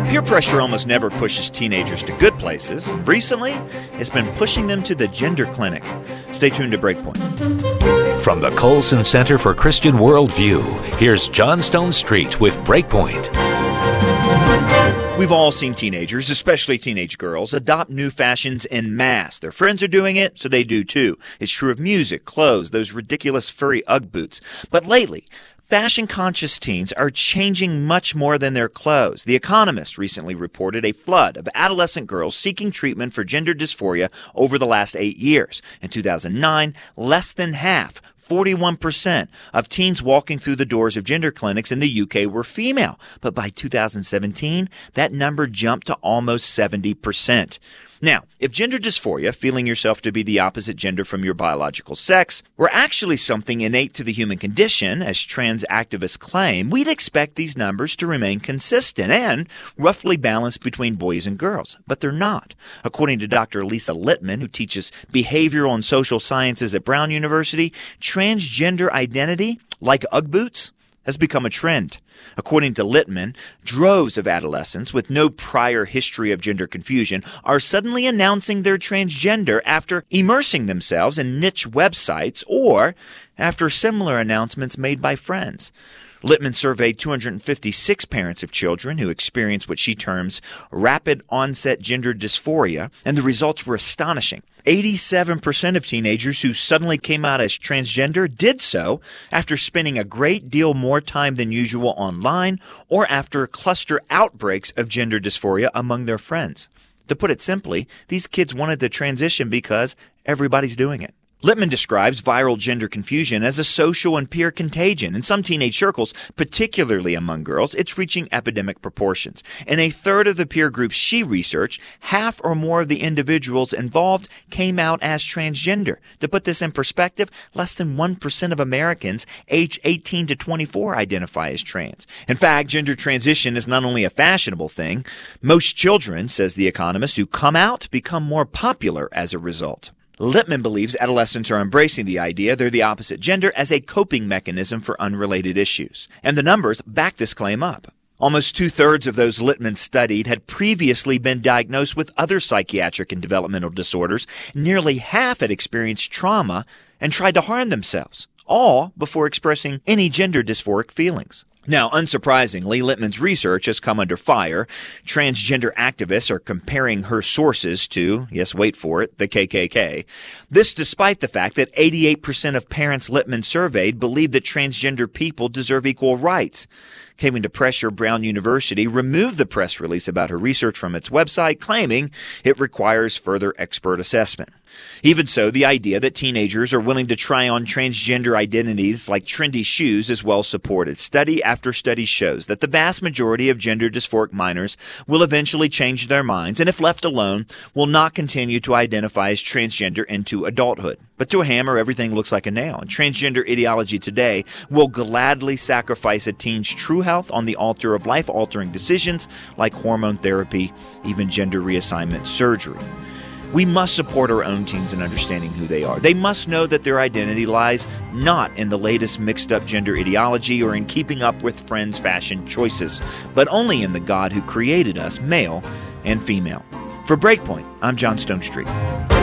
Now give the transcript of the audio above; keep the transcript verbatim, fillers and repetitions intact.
Peer pressure almost never pushes teenagers to good places. Recently, it's been pushing them to the gender clinic. Stay tuned to Breakpoint. From the Colson Center for Christian Worldview, here's John Stone Street with Breakpoint. We've all seen teenagers, especially teenage girls, adopt new fashions en masse. Their friends are doing it, so they do too. It's true of music, clothes, those ridiculous furry Ugg boots. But lately, fashion-conscious teens are changing much more than their clothes. The Economist recently reported a flood of adolescent girls seeking treatment for gender dysphoria over the last eight years. In two thousand nine, less than half, forty-one percent, of teens walking through the doors of gender clinics in the U K were female. But by two thousand seventeen, that number jumped to almost seventy percent. Now, if gender dysphoria, feeling yourself to be the opposite gender from your biological sex, were actually something innate to the human condition, as trans activists claim, we'd expect these numbers to remain consistent and roughly balanced between boys and girls. But they're not. According to Doctor Lisa Littman, who teaches behavioral and social sciences at Brown University, transgender identity, like Ugg boots, has become a trend. According to Littman, droves of adolescents with no prior history of gender confusion are suddenly announcing they're transgender after immersing themselves in niche websites or after similar announcements made by friends. Littman surveyed two hundred fifty-six parents of children who experienced what she terms rapid onset gender dysphoria, and the results were astonishing. eighty-seven percent of teenagers who suddenly came out as transgender did so after spending a great deal more time than usual online or after cluster outbreaks of gender dysphoria among their friends. To put it simply, these kids wanted to transition because everybody's doing it. Littman describes viral gender confusion as a social and peer contagion. In some teenage circles, particularly among girls, it's reaching epidemic proportions. In a third of the peer groups she researched, half or more of the individuals involved came out as transgender. To put this in perspective, less than one percent of Americans aged eighteen to twenty-four identify as trans. In fact, gender transition is not only a fashionable thing. Most children, says The Economist, who come out become more popular as a result. Littman believes adolescents are embracing the idea they're the opposite gender as a coping mechanism for unrelated issues. And the numbers back this claim up. Almost two-thirds of those Littman studied had previously been diagnosed with other psychiatric and developmental disorders. Nearly half had experienced trauma and tried to harm themselves, all before expressing any gender dysphoric feelings. Now, unsurprisingly, Littman's research has come under fire. Transgender activists are comparing her sources to, yes, wait for it, the K K K. This despite the fact that eighty-eight percent of parents Littman surveyed believe that transgender people deserve equal rights. Came to pressure Brown University removed the press release about her research from its website, claiming it requires further expert assessment. Even so, the idea that teenagers are willing to try on transgender identities like trendy shoes is well supported. Study after study shows that the vast majority of gender dysphoric minors will eventually change their minds and, if left alone, will not continue to identify as transgender into adulthood. But to a hammer, everything looks like a nail, and transgender ideology today will gladly sacrifice a teen's true health on the altar of life-altering decisions like hormone therapy, even gender reassignment surgery. We must support our own teens in understanding who they are. They must know that their identity lies not in the latest mixed-up gender ideology or in keeping up with friends' fashion choices, but only in the God who created us, male and female. For Breakpoint, I'm John Stone Street.